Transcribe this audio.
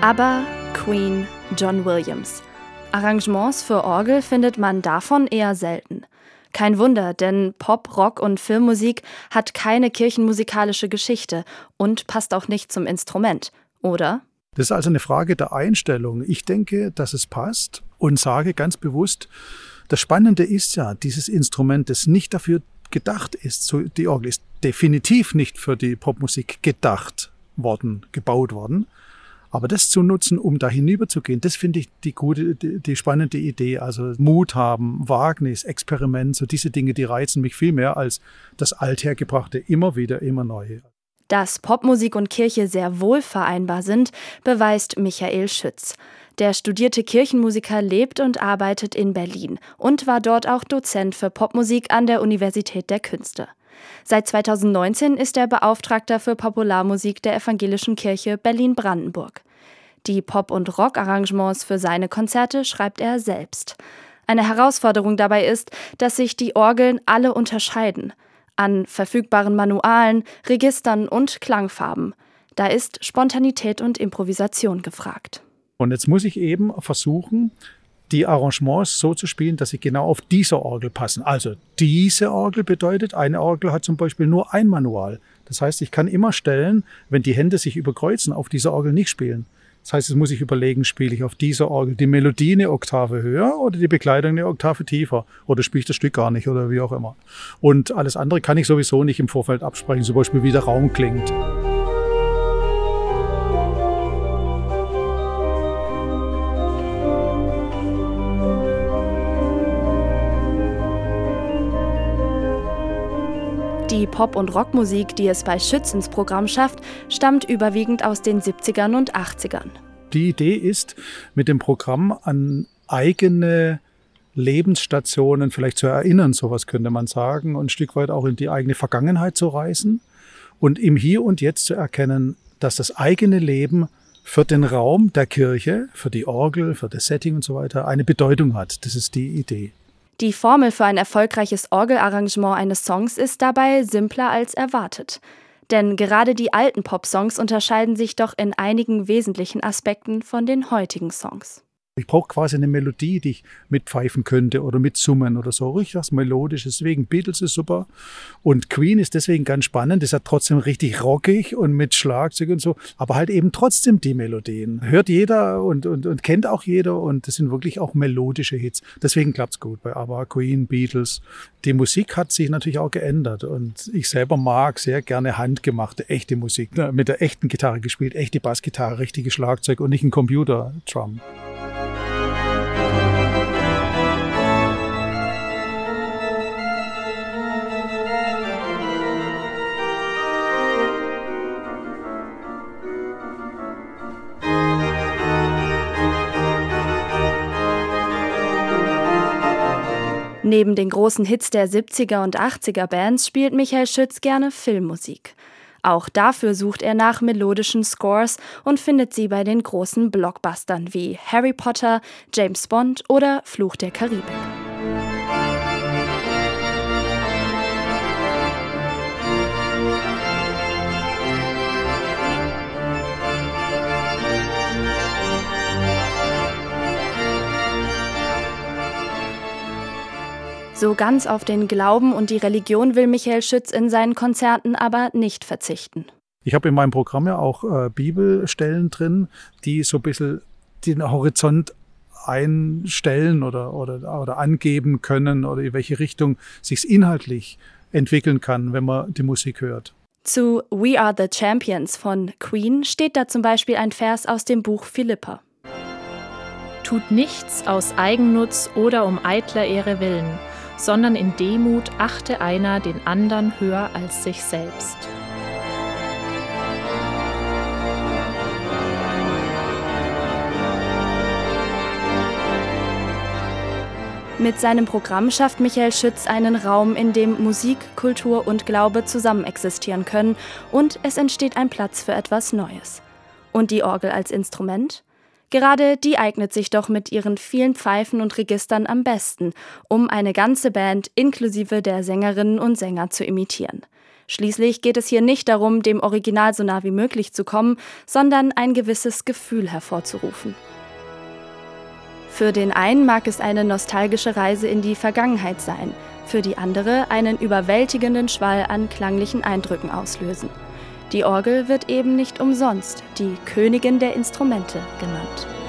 ABBA, Queen, John Williams. Arrangements für Orgel findet man davon eher selten. Kein Wunder, denn Pop, Rock und Filmmusik hat keine kirchenmusikalische Geschichte und passt auch nicht zum Instrument, oder? Das ist also eine Frage der Einstellung. Ich denke, dass es passt und sage ganz bewusst, das Spannende ist ja, dieses Instrument, das nicht dafür gedacht ist. So, die Orgel ist definitiv nicht für die Popmusik gedacht worden, gebaut worden. Aber das zu nutzen, um da hinüberzugehen, das finde ich die spannende Idee. Also Mut haben, Wagnis, Experiment, so diese Dinge, die reizen mich viel mehr als das Althergebrachte immer wieder, immer neu. Dass Popmusik und Kirche sehr wohl vereinbar sind, beweist Michael Schütz. Der studierte Kirchenmusiker lebt und arbeitet in Berlin und war dort auch Dozent für Popmusik an der Universität der Künste. Seit 2019 ist er Beauftragter für Popularmusik der Evangelischen Kirche Berlin-Brandenburg. Die Pop- und Rock-Arrangements für seine Konzerte schreibt er selbst. Eine Herausforderung dabei ist, dass sich die Orgeln alle unterscheiden. An verfügbaren Manualen, Registern und Klangfarben. Da ist Spontanität und Improvisation gefragt. Und jetzt muss ich eben versuchen, die Arrangements so zu spielen, dass sie genau auf diese Orgel passen. Also diese Orgel bedeutet, eine Orgel hat zum Beispiel nur ein Manual. Das heißt, ich kann immer stellen, wenn die Hände sich überkreuzen, auf dieser Orgel nicht spielen. Das heißt, jetzt muss ich überlegen, spiele ich auf dieser Orgel die Melodie eine Oktave höher oder die Begleitung eine Oktave tiefer? Oder spiele ich das Stück gar nicht oder wie auch immer. Und alles andere kann ich sowieso nicht im Vorfeld absprechen, zum Beispiel wie der Raum klingt. Die Pop- und Rockmusik, die es bei Schütz ins Programm schafft, stammt überwiegend aus den 70ern und 80ern. Die Idee ist, mit dem Programm an eigene Lebensstationen vielleicht zu erinnern, sowas könnte man sagen, und ein Stück weit auch in die eigene Vergangenheit zu reisen und im Hier und Jetzt zu erkennen, dass das eigene Leben für den Raum der Kirche, für die Orgel, für das Setting und so weiter eine Bedeutung hat. Das ist die Idee. Die Formel für ein erfolgreiches Orgelarrangement eines Songs ist dabei simpler als erwartet. Denn gerade die alten Popsongs unterscheiden sich doch in einigen wesentlichen Aspekten von den heutigen Songs. Ich brauche quasi eine Melodie, die ich mitpfeifen könnte oder mitsummen oder so. Richtig was Melodisches. Deswegen Beatles ist super. Und Queen ist deswegen ganz spannend. Ist ja trotzdem richtig rockig und mit Schlagzeug und so. Aber halt eben trotzdem die Melodien. Hört jeder und kennt auch jeder. Und das sind wirklich auch melodische Hits. Deswegen klappt's gut bei ABBA, Queen, Beatles. Die Musik hat sich natürlich auch geändert. Und ich selber mag sehr gerne handgemachte, echte Musik. Mit der echten Gitarre gespielt. Echte Bassgitarre, richtige Schlagzeug und nicht ein Computer-Drum. Neben den großen Hits der 70er und 80er Bands spielt Michael Schütz gerne Filmmusik. Auch dafür sucht er nach melodischen Scores und findet sie bei den großen Blockbustern wie Harry Potter, James Bond oder Fluch der Karibik. So ganz auf den Glauben und die Religion will Michael Schütz in seinen Konzerten aber nicht verzichten. Ich habe in meinem Programm ja auch Bibelstellen drin, die so ein bisschen den Horizont einstellen oder angeben können oder in welche Richtung sich inhaltlich entwickeln kann, wenn man die Musik hört. Zu We Are the Champions von Queen steht da zum Beispiel ein Vers aus dem Buch Philipper. Tut nichts aus Eigennutz oder um eitler Ehre willen, sondern in Demut achte einer den anderen höher als sich selbst. Mit seinem Programm schafft Michael Schütz einen Raum, in dem Musik, Kultur und Glaube zusammen existieren können und es entsteht ein Platz für etwas Neues. Und die Orgel als Instrument? Gerade die eignet sich doch mit ihren vielen Pfeifen und Registern am besten, um eine ganze Band inklusive der Sängerinnen und Sänger zu imitieren. Schließlich geht es hier nicht darum, dem Original so nah wie möglich zu kommen, sondern ein gewisses Gefühl hervorzurufen. Für den einen mag es eine nostalgische Reise in die Vergangenheit sein, für die andere einen überwältigenden Schwall an klanglichen Eindrücken auslösen. Die Orgel wird eben nicht umsonst die Königin der Instrumente genannt.